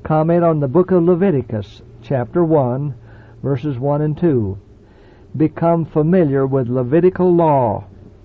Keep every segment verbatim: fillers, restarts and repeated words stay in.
Comment on the book of Leviticus, chapter one, verses one and two. Become familiar with Levitical law.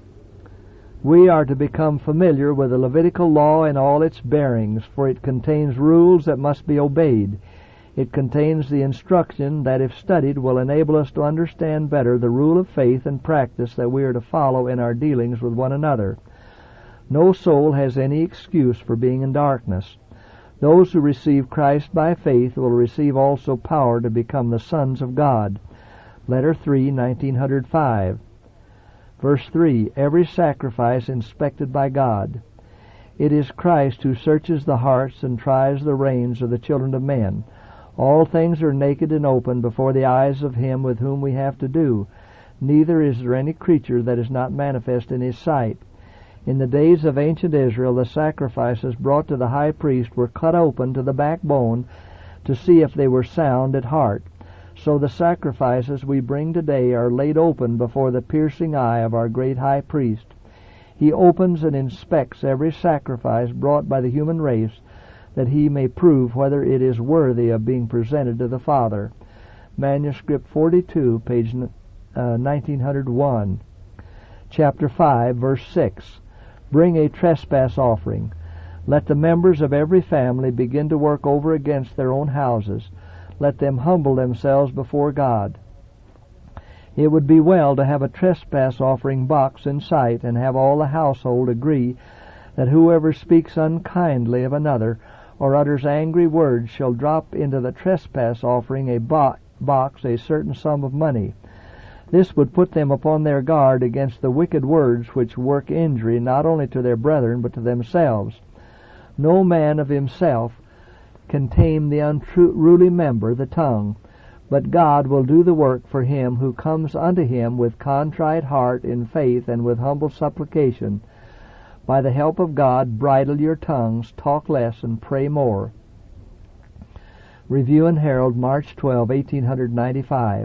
We are to become familiar with the Levitical law in all its bearings, for it contains rules that must be obeyed. It contains the instruction that, if studied, will enable us to understand better the rule of faith and practice that we are to follow in our dealings with one another. No soul has any excuse for being in darkness. Those who receive Christ by faith will receive also power to become the sons of God. Letter three, nineteen oh five. Verse three, every sacrifice inspected by God. It is Christ who searches the hearts and tries the reins of the children of men. All things are naked and open before the eyes of him with whom we have to do. Neither is there any creature that is not manifest in his sight. In the days of ancient Israel, the sacrifices brought to the high priest were cut open to the backbone to see if they were sound at heart. So the sacrifices we bring today are laid open before the piercing eye of our great high priest. He opens and inspects every sacrifice brought by the human race, that he may prove whether it is worthy of being presented to the Father. Manuscript forty-two, page uh, nineteen oh one. Chapter five, verse six. Bring a trespass offering. Let the members of every family begin to work over against their own houses. Let them humble themselves before God. It would be well to have a trespass offering box in sight, and have all the household agree that whoever speaks unkindly of another or utters angry words shall drop into the trespass offering a bo- box a certain sum of money. This would put them upon their guard against the wicked words which work injury not only to their brethren but to themselves. No man of himself can tame the unruly member, the tongue, but God will do the work for him who comes unto him with contrite heart in faith and with humble supplication. By the help of God, bridle your tongues, talk less, and pray more. Review and Herald, March twelfth, eighteen ninety-five.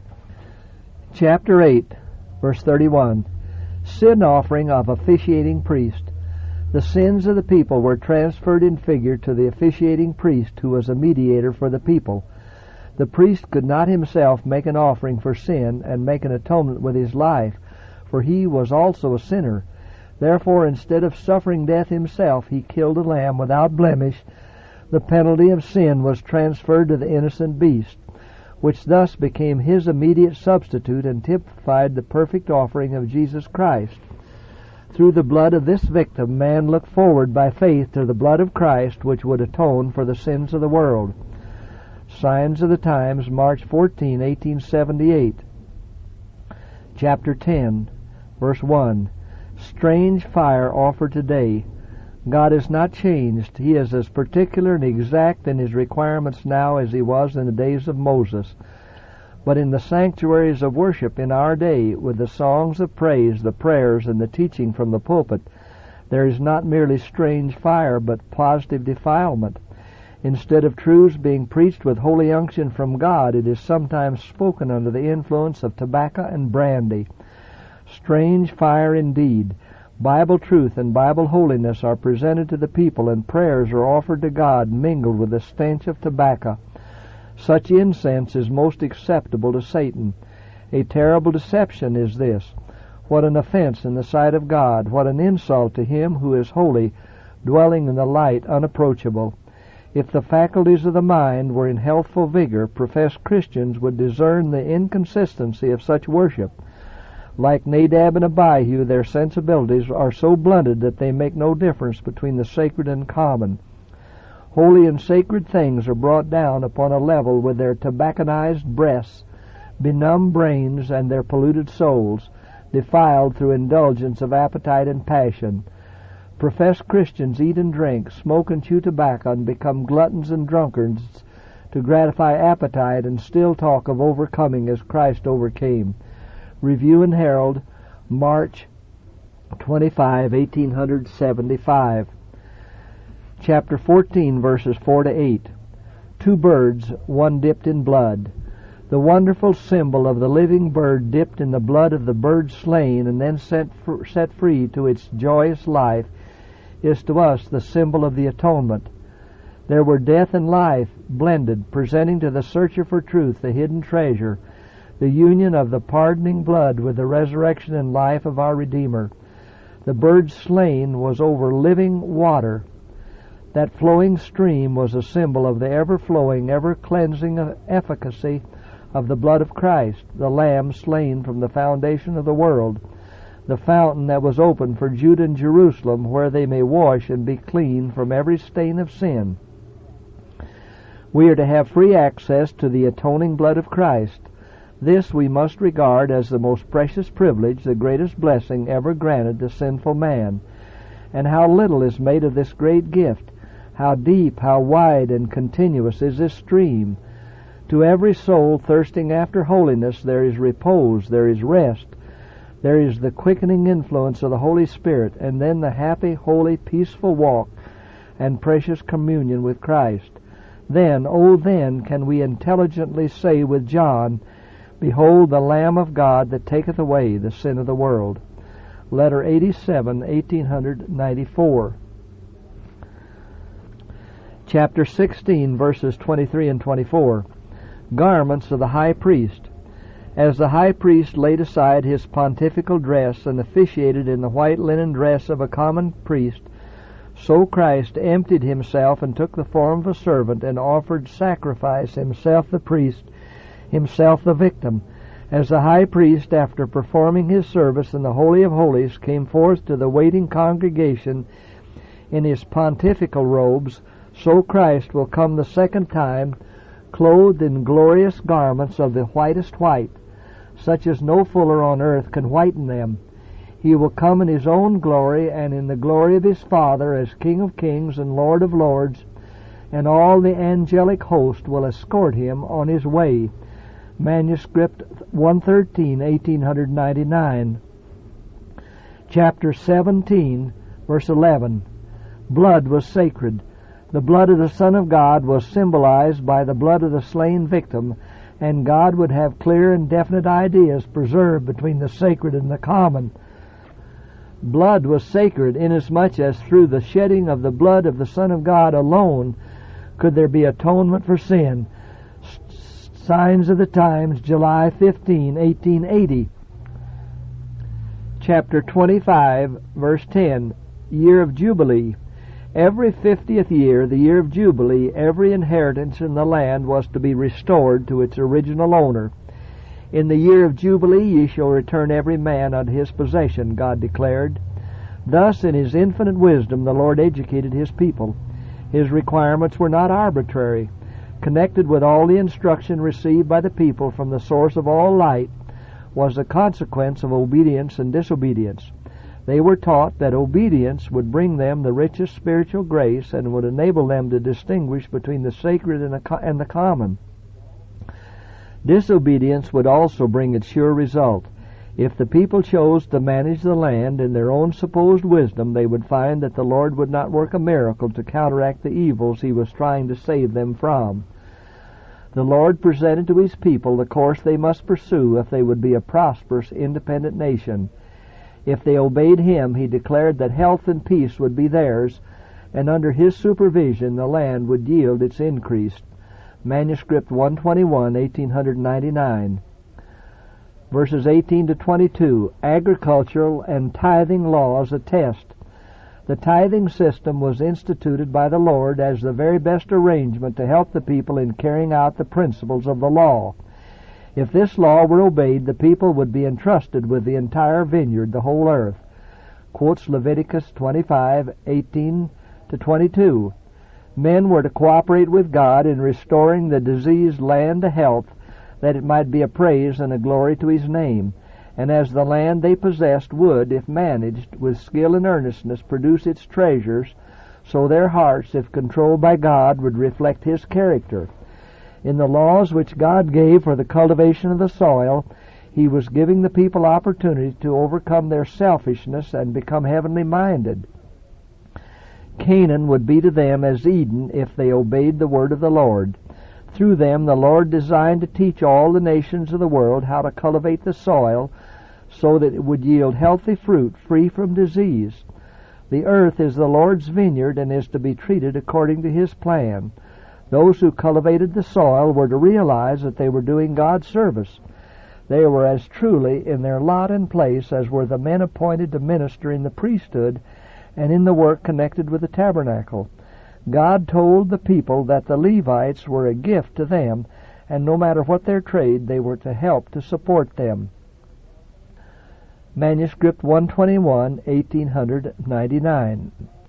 Chapter eight, verse thirty-one. Sin offering of officiating priest. The sins of the people were transferred in figure to the officiating priest, who was a mediator for the people. The priest could not himself make an offering for sin and make an atonement with his life, for he was also a sinner. Therefore, instead of suffering death himself, he killed a lamb without blemish. The penalty of sin was transferred to the innocent beast, which thus became his immediate substitute and typified the perfect offering of Jesus Christ. Through the blood of this victim, man looked forward by faith to the blood of Christ, which would atone for the sins of the world. Signs of the Times, March fourteenth, eighteen seventy-eight. Chapter ten, verse one. Strange fire offered today. God is not changed. He is as particular and exact in his requirements now as he was in the days of Moses. But in the sanctuaries of worship in our day, with the songs of praise, the prayers, and the teaching from the pulpit, there is not merely strange fire, but positive defilement. Instead of truths being preached with holy unction from God, it is sometimes spoken under the influence of tobacco and brandy. Strange fire indeed. Bible truth and Bible holiness are presented to the people, and prayers are offered to God mingled with the stench of tobacco. Such incense is most acceptable to Satan. A terrible deception is this. What an offense in the sight of God! What an insult to him who is holy, dwelling in the light unapproachable! If the faculties of the mind were in healthful vigor, professed Christians would discern the inconsistency of such worship. Like Nadab and Abihu, their sensibilities are so blunted that they make no difference between the sacred and common. Holy and sacred things are brought down upon a level with their tobacconized breasts, benumbed brains, and their polluted souls, defiled through indulgence of appetite and passion. Professed Christians eat and drink, smoke and chew tobacco, and become gluttons and drunkards to gratify appetite, and still talk of overcoming as Christ overcame. Review and Herald, March twenty-fifth, eighteen seventy-five. Chapter fourteen, verses four to eight. Two birds, one dipped in blood. The wonderful symbol of the living bird dipped in the blood of the bird slain and then set, fr- set free to its joyous life is to us the symbol of the atonement. There were death and life blended, presenting to the searcher for truth the hidden treasure, the union of the pardoning blood with the resurrection and life of our Redeemer. The bird slain was over living water. That flowing stream was a symbol of the ever-flowing, ever-cleansing efficacy of the blood of Christ, the Lamb slain from the foundation of the world, the fountain that was opened for Judah and Jerusalem, where they may wash and be clean from every stain of sin. We are to have free access to the atoning blood of Christ. This we must regard as the most precious privilege, the greatest blessing ever granted to sinful man. And how little is made of this great gift! How deep, how wide and continuous is this stream! To every soul thirsting after holiness there is repose, there is rest, there is the quickening influence of the Holy Spirit, and then the happy, holy, peaceful walk and precious communion with Christ. Then, oh then, can we intelligently say with John, Behold the Lamb of God that taketh away the sin of the world. Letter eighty-seven, eighteen ninety-four. Chapter sixteen, verses twenty-three and twenty-four. Garments of the high priest. As the high priest laid aside his pontifical dress and officiated in the white linen dress of a common priest, so Christ emptied himself and took the form of a servant and offered sacrifice, himself the priest, himself the victim. As the high priest, after performing his service in the Holy of Holies, came forth to the waiting congregation in his pontifical robes, so Christ will come the second time, clothed in glorious garments of the whitest white, such as no fuller on earth can whiten them. He will come in his own glory and in the glory of his Father as King of kings and Lord of lords, and all the angelic host will escort him on his way. Manuscript one thirteen, eighteen ninety-nine. Chapter seventeen, verse eleven. Blood was sacred. The blood of the Son of God was symbolized by the blood of the slain victim, and God would have clear and definite ideas preserved between the sacred and the common. Blood was sacred inasmuch as through the shedding of the blood of the Son of God alone could there be atonement for sin. Signs of the Times, July fifteenth, eighteen eighty. Chapter twenty-five, verse ten. Year of Jubilee. Every fiftieth year, the year of Jubilee, every inheritance in the land was to be restored to its original owner. In the year of Jubilee ye shall return every man unto his possession, God declared. Thus, in his infinite wisdom, the Lord educated his people. His requirements were not arbitrary. Connected with all the instruction received by the people from the source of all light was the consequence of obedience and disobedience. They were taught that obedience would bring them the richest spiritual grace and would enable them to distinguish between the sacred and the, and the common. Disobedience would also bring its sure result. If the people chose to manage the land in their own supposed wisdom, they would find that the Lord would not work a miracle to counteract the evils he was trying to save them from. The Lord presented to his people the course they must pursue if they would be a prosperous, independent nation. If they obeyed him, he declared that health and peace would be theirs, and under his supervision the land would yield its increase. Manuscript one twenty-one, eighteen ninety-nine. Verses eighteen to twenty-two. Agricultural and tithing laws attest. The tithing system was instituted by the Lord as the very best arrangement to help the people in carrying out the principles of the law. If this law were obeyed, the people would be entrusted with the entire vineyard, the whole earth. Quotes Leviticus twenty-five, eighteen to twenty-two. Men were to cooperate with God in restoring the diseased land to health, that it might be a praise and a glory to his name. And as the land they possessed would, if managed with skill and earnestness, produce its treasures, so their hearts, if controlled by God, would reflect his character. In the laws which God gave for the cultivation of the soil, he was giving the people opportunity to overcome their selfishness and become heavenly minded. Canaan would be to them as Eden if they obeyed the word of the Lord. Through them the Lord designed to teach all the nations of the world how to cultivate the soil so that it would yield healthy fruit free from disease. The earth is the Lord's vineyard and is to be treated according to His plan. Those who cultivated the soil were to realize that they were doing God's service. They were as truly in their lot and place as were the men appointed to minister in the priesthood and in the work connected with the tabernacle. God told the people that the Levites were a gift to them, and no matter what their trade, they were to help to support them. Manuscript one twenty-one, eighteen ninety-nine.